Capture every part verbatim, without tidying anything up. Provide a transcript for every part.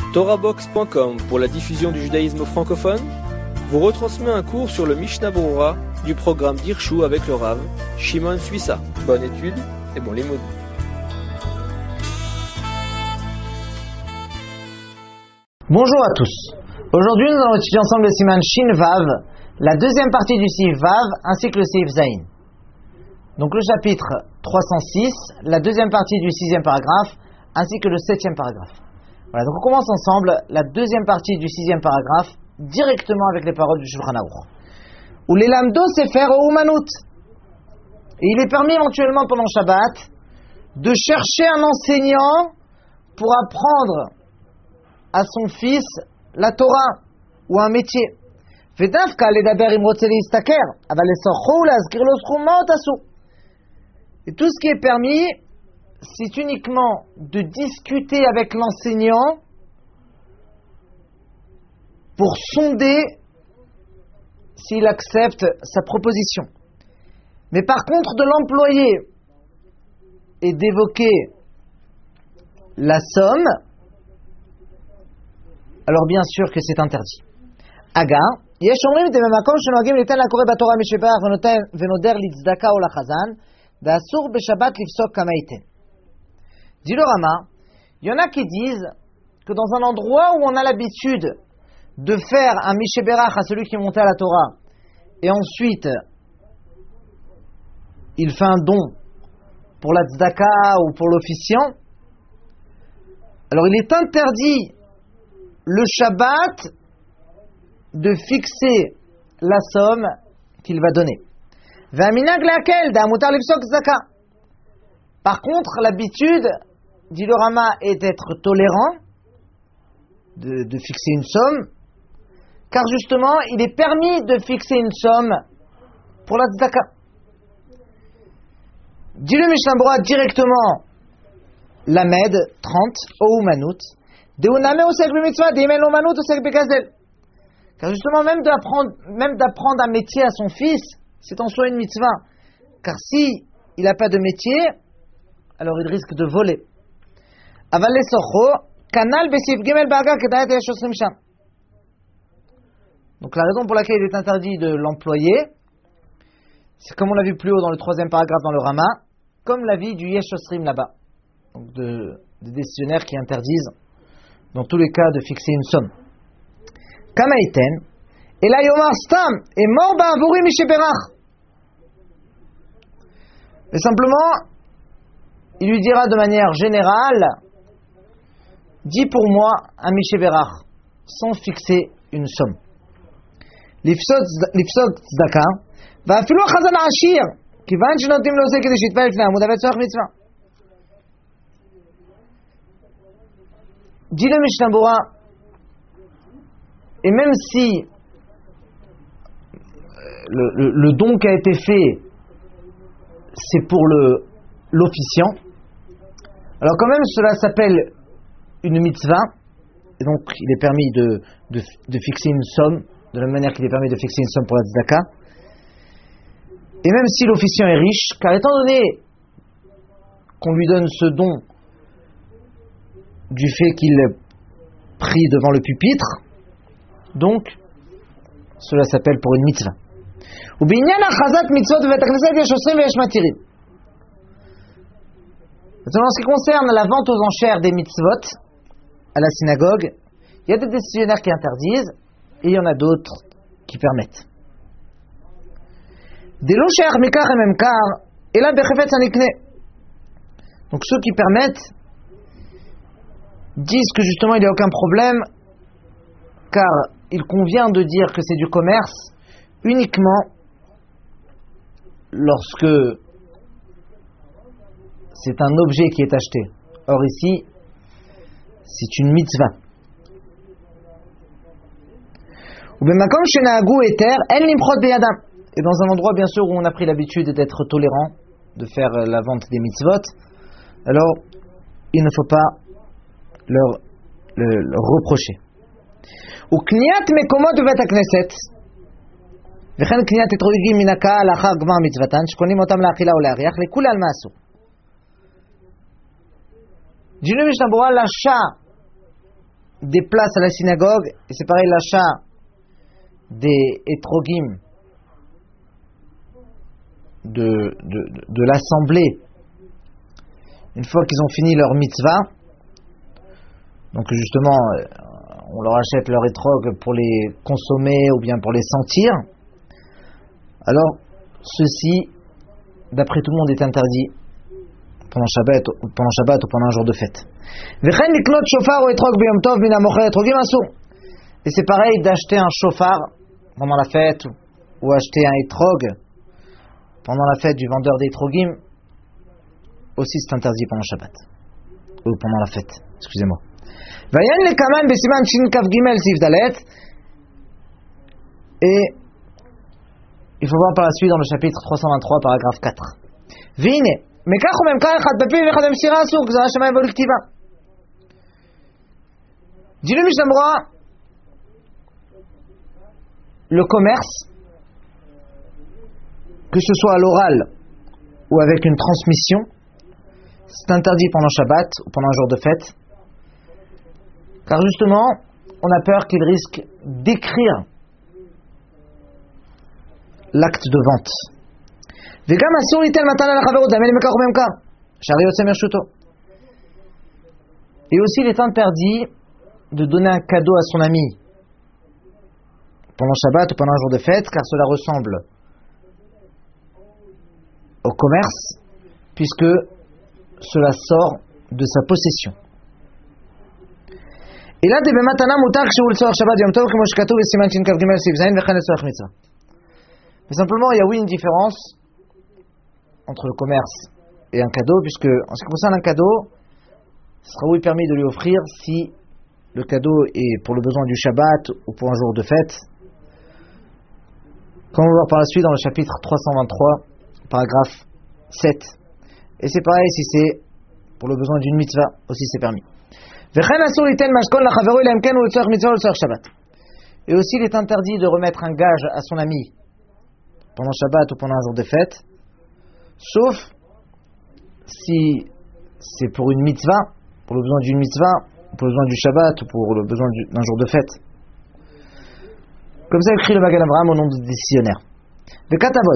Torahbox point com pour la diffusion du judaïsme francophone vous retransmet un cours sur le Mishnah Berurah du programme Dirshu avec le Rav Shimon Suissa. Bonne étude et bon limoud. Bonjour à tous. Aujourd'hui, nous allons étudier ensemble le Siman Shin Vav, la deuxième partie du Seif Vav ainsi que le Seif Zayin. Donc le chapitre trois cent six, la deuxième partie du sixième paragraphe ainsi que le septième paragraphe. Voilà, donc on commence ensemble la deuxième partie du sixième paragraphe directement avec les paroles du Shulchan Aruch. Ou les lamdo sefer ou umanut. Et il est permis éventuellement pendant Shabbat de chercher un enseignant pour apprendre à son fils la Torah ou un métier. Vedavka ledaber im rotze leistaker, aval lesorcho ulazkir lo skhum ma otasu. Et tout ce qui est permis, c'est uniquement de discuter avec l'enseignant pour sonder s'il accepte sa proposition. Mais par contre, de l'employer et d'évoquer la somme, alors bien sûr que c'est interdit. Aga, yesh omrim de makom shenogim litan lakore batorah mishebach venoder litzdaka ou lachazan d'asur beshabbat lifsok kama iten. Dit le Rama, il y en a qui disent que dans un endroit où on a l'habitude de faire un mishéberach à celui qui est monté à la Torah, et ensuite il fait un don pour la tzedaka ou pour l'officiant, alors il est interdit le Shabbat de fixer la somme qu'il va donner. Par contre, l'habitude, dit le Rama, est d'être tolérant, de, de fixer une somme, car justement, il est permis de fixer une somme pour la tzedaka. Dit le Mishnah Berurah directement, Lamed trente, ou Manut, car justement, même d'apprendre, même d'apprendre un métier à son fils, c'est en soi une mitzvah. Car si il n'a pas de métier, alors il risque de voler. Donc la raison pour laquelle il est interdit de l'employer, c'est comme on l'a vu plus haut dans le troisième paragraphe dans le Rama, comme l'avis du Yesh Osrim là-bas, donc de, des décisionnaires qui interdisent dans tous les cas de fixer une somme. Kama iten, et là yomar stam, et mort ba'avuri misheberach. Mais simplement, il lui dira de manière générale, dis pour moi un misheberach, sans fixer une somme. Lifsok tzedaka, va'afilu chazan ashir, kivan shenotim lo ze kedei shitpal lifnei amud avet tzorach mitzvah. Dit le Mishnah Berurah, et même si le, le, le don qui a été fait, c'est pour le, l'officiant, alors quand même cela s'appelle une mitzvah, et donc il est permis de, de, de fixer une somme, de la même manière qu'il est permis de fixer une somme pour la tzedaka. Et même si l'officiant est riche, car étant donné qu'on lui donne ce don du fait qu'il prie devant le pupitre, donc cela s'appelle pour une mitzvah. Maintenant, en ce qui concerne la vente aux enchères des mitzvot à la synagogue, il y a des décisionnaires qui interdisent et il y en a d'autres qui permettent. Donc ceux qui permettent disent que justement il n'y a aucun problème, car il convient de dire que c'est du commerce uniquement lorsque c'est un objet qui est acheté. Or ici, c'est une mitzvah. Et dans un endroit bien sûr où on a pris l'habitude d'être tolérant, de faire la vente des mitzvot, alors il ne faut pas leur, leur, leur reprocher. Ou kniat mekomot bevet hakneset, וכן קניית אתרוגים מן הקהל לאחר גמר מצוותן שקונים אותם לאכילה או להריח לכולי על מה אסור. Dit le Mishnah Berurah, l'achat des places à la synagogue, et c'est pareil l'achat des etrogim de, de, de, de l'assemblée une fois qu'ils ont fini leur mitzvah. Donc justement on leur achète leur etrog pour les consommer ou bien pour les sentir. Alors ceci d'après tout le monde est interdit pendant Shabbat, pendant Shabbat ou pendant un jour de fête. Et c'est pareil d'acheter un shofar pendant la fête ou acheter un etrog pendant la fête du vendeur d'etrogim. Aussi c'est interdit pendant Shabbat ou pendant la fête, excusez-moi. Et il faut voir par la suite dans le chapitre trois cent vingt-trois paragraphe quatre. Vine dit le Mishnah Berurah, le commerce, que ce soit à l'oral ou avec une transmission, c'est interdit pendant Shabbat ou pendant un jour de fête, car justement on a peur qu'il risque d'écrire l'acte de vente. Et aussi il est interdit de donner un cadeau à son ami pendant Shabbat ou pendant un jour de fête, car cela ressemble au commerce puisque cela sort de sa possession. Et là, mais simplement, il y a oui une différence entre le commerce et un cadeau, puisque en ce qui concerne un cadeau, ce sera oui permis de lui offrir si le cadeau est pour le besoin du Shabbat ou pour un jour de fête. Comme on va voir par la suite dans le chapitre trois cent vingt-trois, paragraphe sept. Et c'est pareil si c'est pour le besoin d'une mitzvah, aussi c'est permis. Et aussi il est interdit de remettre un gage à son ami pendant Shabbat ou pendant un jour de fête, sauf si c'est pour une mitzvah, pour le besoin d'une mitzvah, pour le besoin du Shabbat ou pour le besoin d'un jour de fête. Comme ça écrit le Magen Avraham au nom du décisionnaire. Et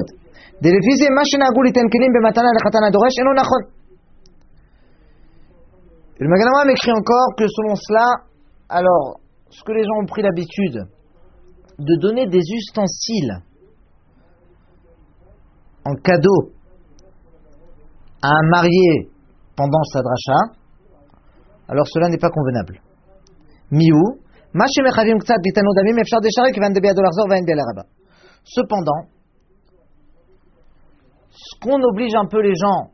le Magen Avraham écrit encore que selon cela, alors ce que les gens ont pris l'habitude de donner des ustensiles en cadeau à un marié pendant sa dracha, alors cela n'est pas convenable. Miou, cependant, ce qu'on oblige un peu les gens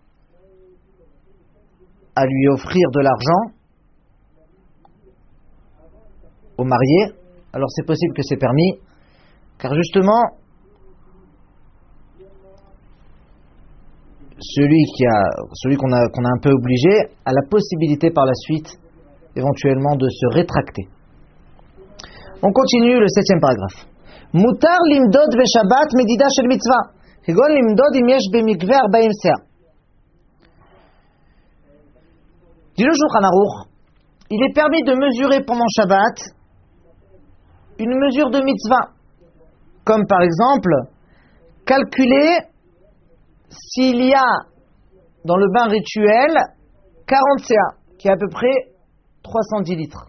à lui offrir de l'argent au marié, alors c'est possible que c'est permis, car justement celui qui a, celui qu'on a, qu'on a un peu obligé a la possibilité par la suite éventuellement de se rétracter. On continue le septième paragraphe. Mutar limdod veshabat medida shel mitzvah. Kegon limdod im yesh bemikveh arba'im seah. Dit le Shulchan Aruch, il est permis de mesurer pendant Shabbat une mesure de mitzvah, comme par exemple calculer s'il y a dans le bain rituel quarante seah, qui est à peu près trois cent dix litres.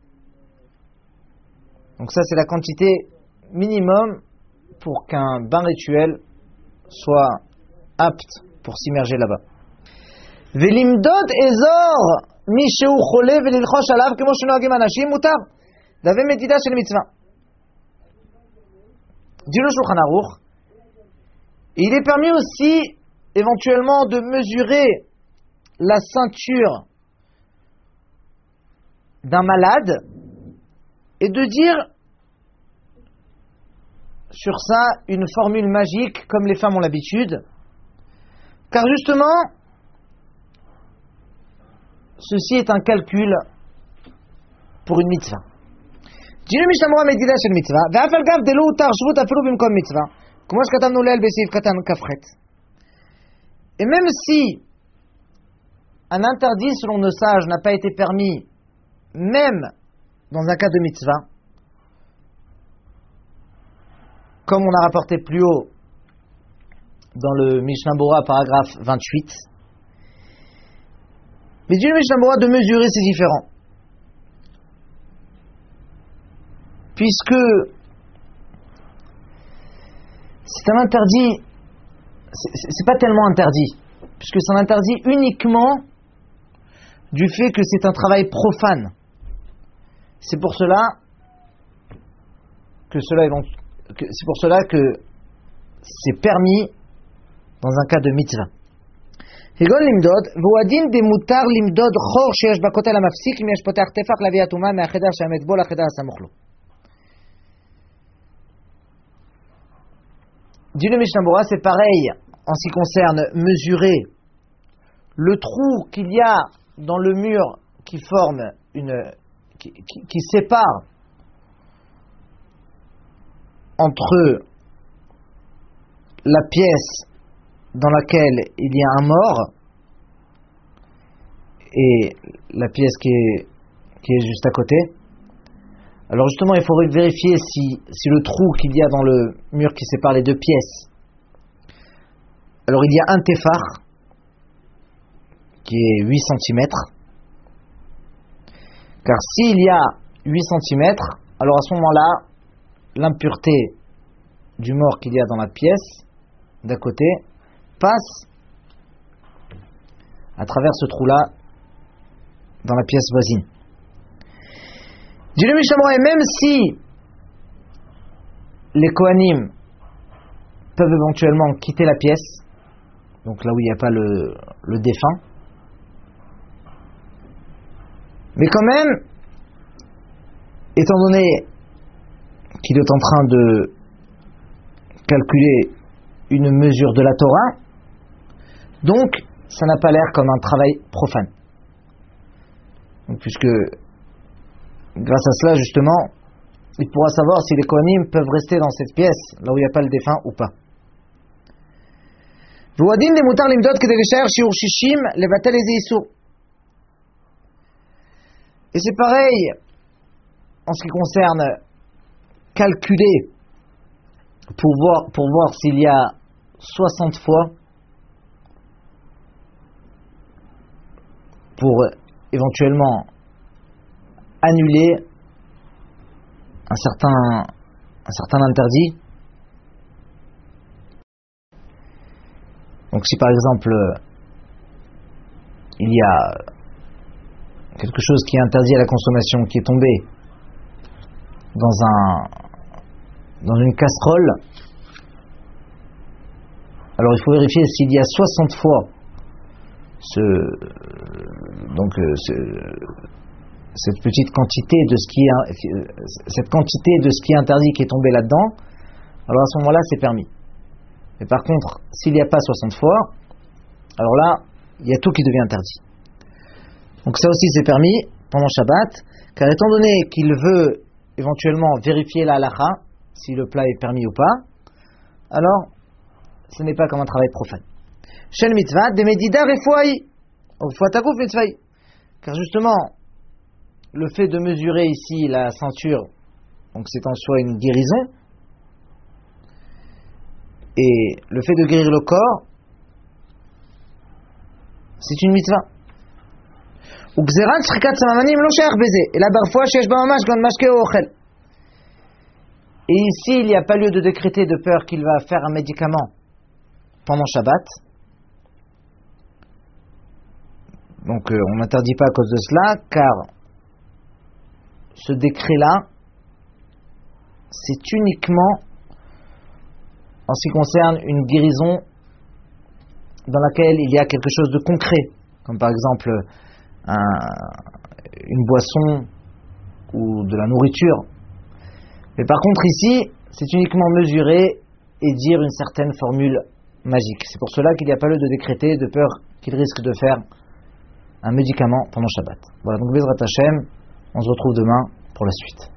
Donc ça c'est la quantité minimum pour qu'un bain rituel soit apte pour s'immerger là-bas. Velimdod ezor mi sheu chole velilchosh alav kemo shenogim anashim mutar dave medida shel mitzvah. Dit le Shulchan Aruch, il est permis aussi éventuellement de mesurer la ceinture d'un malade et de dire sur ça une formule magique comme les femmes ont l'habitude, car justement ceci est un calcul pour une mitzvah. Dit le Mishnah Berurah medida shel mitzvah, ve'af al gav delo utar shvut afilu bimkom mitzvah, כמו שכתבנו לעיל בסעיף קטן כ"ח. Et même si un interdit selon nos sages n'a pas été permis, même dans un cas de mitzvah, comme on a rapporté plus haut dans le Mishnah Bora, paragraphe vingt-huit, mais du Mishnah Bora de mesurer, c'est différent. Puisque c'est un interdit, c'est, c'est pas tellement interdit, puisque c'est un interdit uniquement du fait que c'est un travail profane. C'est pour cela que cela est donc, que, c'est pour cela que c'est permis dans un cas de mitzvah. Higon limdod, v'uadin de mutar limdod chor sheyesh bakotel hamafsik im yesh potach tefach lavi atuma me'achedar she'amet bo lachedar hasamuch lo. Dit le Mishnah Bora, c'est pareil en ce qui concerne mesurer le trou qu'il y a dans le mur qui forme une, qui, qui, qui sépare entre la pièce dans laquelle il y a un mort et la pièce qui est, qui est juste à côté. Alors justement, il faudrait vérifier si, si le trou qu'il y a dans le mur qui sépare les deux pièces, alors il y a un téphar qui est huit centimètres, car s'il y a huit centimètres, alors à ce moment-là, l'impureté du mort qu'il y a dans la pièce d'à côté passe à travers ce trou-là dans la pièce voisine. Dit le Mishnah Bora, et même si les Kohanim peuvent éventuellement quitter la pièce, donc là où il n'y a pas le, le défunt, mais quand même, étant donné qu'il est en train de calculer une mesure de la Torah, donc ça n'a pas l'air comme un travail profane. Donc, puisque grâce à cela, justement, il pourra savoir si les Kohanim peuvent rester dans cette pièce, là où il n'y a pas le défunt ou pas. Et c'est pareil en ce qui concerne calculer pour voir, pour voir s'il y a soixante fois pour éventuellement annuler un certain, un certain interdit. Donc si par exemple il y a quelque chose qui est interdit à la consommation qui est tombé dans un dans une casserole, alors il faut vérifier s'il y a soixante fois ce donc ce, cette petite quantité de ce qui est cette quantité de ce qui est interdit qui est tombé là-dedans, alors à ce moment-là c'est permis. Mais par contre, s'il n'y a pas soixante fois, alors là, il y a tout qui devient interdit. Donc ça aussi c'est permis pendant Shabbat, car étant donné qu'il veut éventuellement vérifier la halakha, si le plat est permis ou pas, alors ce n'est pas comme un travail profane. Shel mitzvah de medida refuai, refuataguf mitzvai, car justement le fait de mesurer ici la ceinture, donc c'est en soi une guérison, et le fait de guérir le corps, c'est une mitzvah. Et ici, il n'y a pas lieu de décréter de peur qu'il va faire un médicament pendant Shabbat. Donc, euh, on n'interdit pas à cause de cela, car ce décret-là, c'est uniquement en ce qui concerne une guérison dans laquelle il y a quelque chose de concret, comme par exemple un, une boisson ou de la nourriture. Mais par contre ici, c'est uniquement mesurer et dire une certaine formule magique. C'est pour cela qu'il n'y a pas lieu de décréter de peur qu'il risque de faire un médicament pendant Shabbat. Voilà, donc Bezrat Hashem, on se retrouve demain pour la suite.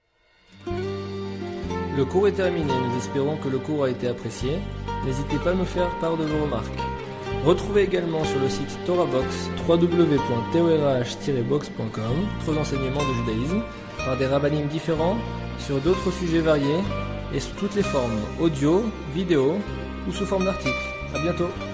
Le cours est terminé, nous espérons que le cours a été apprécié. N'hésitez pas à nous faire part de vos remarques. Retrouvez également sur le site TorahBox w w w point torah tiret box point com d'autres enseignements de judaïsme par des rabbinim différents sur d'autres sujets variés et sous toutes les formes audio, vidéo ou sous forme d'articles. À bientôt.